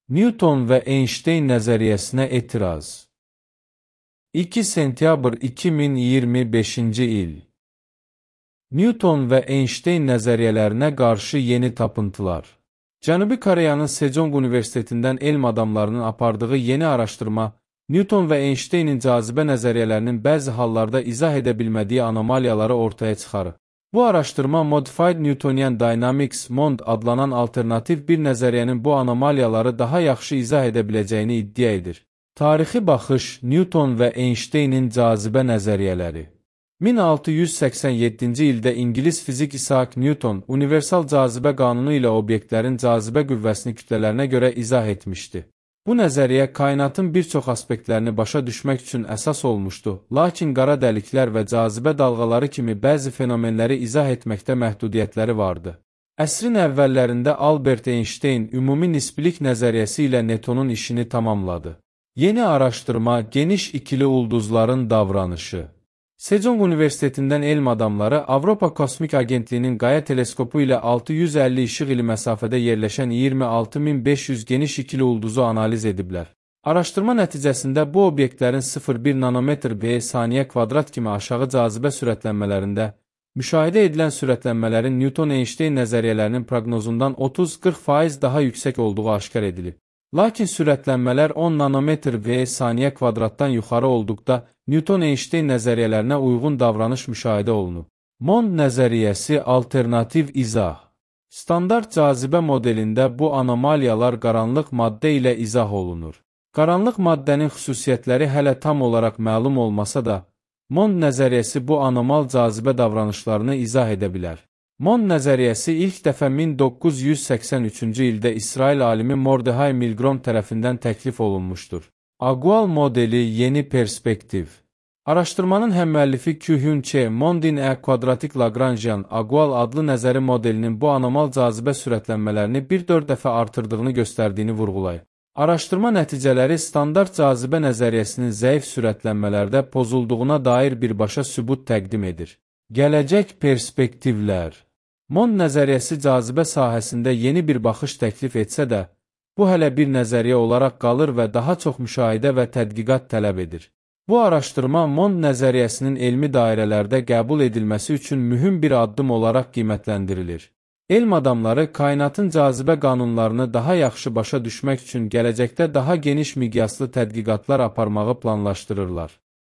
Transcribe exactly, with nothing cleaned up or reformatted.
Newton və Einstein nəzəriyyəsinə etiraz. iki sentyabr iki min iyirmi beşinci il. Newton və Einstein nəzəriyyələrinə qarşı yeni tapıntılar. Cənubi Koreyanın Sejong Universitetindən elm adamlarının apardığı yeni araşdırma, Newton və Einsteinin cazibə nəzəriyyələrinin bəzi hallarda izah edə bilmədiyi anomaliyaları ortaya çıxarır. Bu araşdırma Modified Newtonian Dynamics (M O D) adlanan alternativ bir nəzəriyyənin bu anomaliyaları daha yaxşı izah edə biləcəyini iddia edir. Tarixi baxış, Newton və Einsteinin cazibə nəzəriyyələri. min altı yüz səksən yeddinci ildə İngilis fizik Isaac Newton universal cazibə qanunu ilə obyektlərin cazibə qüvvəsini kütlələrinə görə izah etmişdi. Bu nəzəriyyə kainatın bir çox aspektlərini başa düşmək üçün əsas olmuşdu, lakin qara dəliklər və cazibə dalğaları kimi bəzi fenomenləri izah etməkdə məhdudiyyətləri vardı. Əsrin əvvəllərində Albert Einstein ümumi nisbilik nəzəriyyəsi ilə Newtonun işini tamamladı. Yeni araşdırma, geniş ikili ulduzların davranışı. Sejong Universitetindən elm adamları Avropa Kosmik Agentliyinin Qaya teleskopu ilə altı yüz əlli işıq ili məsafədə yerləşən iyirmi altı min beş yüz geniş ikili ulduzu analiz ediblər. Araşdırma nəticəsində bu obyektlərin sıfır nöqtə bir nanometr və saniyə kvadrat kimi aşağı cazibə sürətlənmələrində müşahidə edilən sürətlənmələrin Newton-Einstein nəzəriyyələrinin proqnozundan otuz qırx faiz daha yüksək olduğu aşkar edilib. Lakin sürətlənmələr on nanometr və saniyə kvadratdan yuxarı olduqda Newton-Einstein nəzəriyyələrinə uyğun davranış müşahidə olunub. M O D nəzəriyyəsi alternativ izah. Standart cazibə modelində bu anomaliyalar qaranlıq maddə ilə izah olunur. Qaranlıq maddənin xüsusiyyətləri hələ tam olaraq məlum olmasa da, M O D nəzəriyyəsi bu anomal cazibə davranışlarını izah edə bilər. M O D nəzəriyyəsi ilk dəfə min doqquz yüz səksən üçüncü ildə İsrail alimi Mordecai Milgrom tərəfindən təklif olunmuşdur. Agual modeli yeni perspektiv. Araşdırmanın həmmüəllifi Kyuhyun Che, Mondin E kvadratik Lagrangian Agual adlı nəzəri modelinin bu anomal cazibə sürətlənmələrini bir dörd dəfə artırdığını göstərdiyini vurğulayır. Araşdırma nəticələri standart cazibə nəzəriyyəsinin zəif sürətlənmələrdə pozulduğuna dair birbaşa sübut təqdim edir. Gələcək perspektivlər. M O D nəzəriyyəsi cazibə sahəsində yeni bir baxış təklif etsə də, bu hələ bir nəzəriyyə olaraq qalır və daha çox müşahidə və tədqiqat tələb edir. Bu araşdırma M O D nəzəriyyəsinin elmi dairələrdə qəbul edilməsi üçün mühüm bir addım olaraq qiymətləndirilir. Elm adamları kainatın cazibə qanunlarını daha yaxşı başa düşmək üçün gələcəkdə daha geniş miqyaslı tədqiqatlar aparmağı planlaşdırırlar.